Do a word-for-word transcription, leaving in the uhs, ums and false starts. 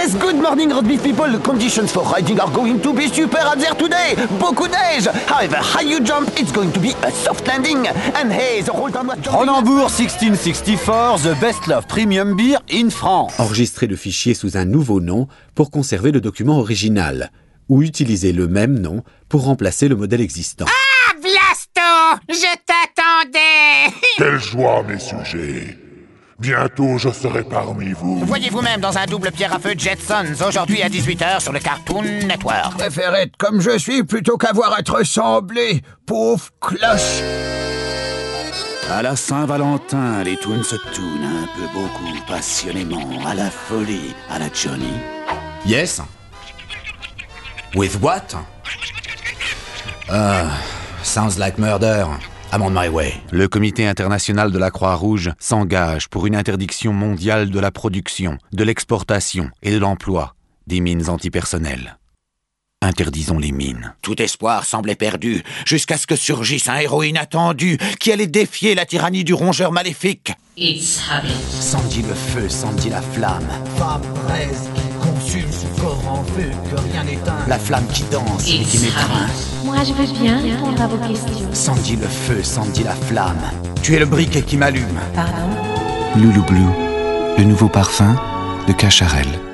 Yes, good morning, road beef people. The conditions for riding are going to be super hot there today. Beaucoup neige. However, high you jump, it's going to be a soft landing. And hey, the whole time was jumping. Cronenbourg sixteen sixty-four, the best love premium beer in France. Enregistrez le fichier sous un nouveau nom pour conserver le document original, ou utilisez le même nom pour remplacer le modèle existant. Ah, Blasto, je t'attendais. Quelle joie, mes sujets. Bientôt, je serai parmi vous. Voyez vous-même dans un double pierre à feu Jetsons, aujourd'hui à dix-huit heures sur le Cartoon Network. Je préfère être comme je suis plutôt qu'avoir à te ressembler, pauvre cloche. À la Saint-Valentin, les toons se tournent un peu beaucoup, passionnément, à la folie, à la Johnny. Yes. With what? Uh, sounds like murder. I'm on my way. Le Comité international de la Croix-Rouge s'engage pour une interdiction mondiale de la production, de l'exportation et de l'emploi des mines antipersonnelles. Interdisons les mines. Tout espoir semblait perdu, jusqu'à ce que surgisse un héros inattendu qui allait défier la tyrannie du rongeur maléfique. It's habit. Sandy le feu, Sandy la flamme. Femme braise qui consume son corps en feu, que rien n'éteint. La flamme qui danse et qui m'étreint. Moi, je veux bien répondre à vos questions. Sandy le feu, Sandy la flamme. Tu es le briquet qui m'allume. Pardon? Loulou Blue, le nouveau parfum de Cacharel.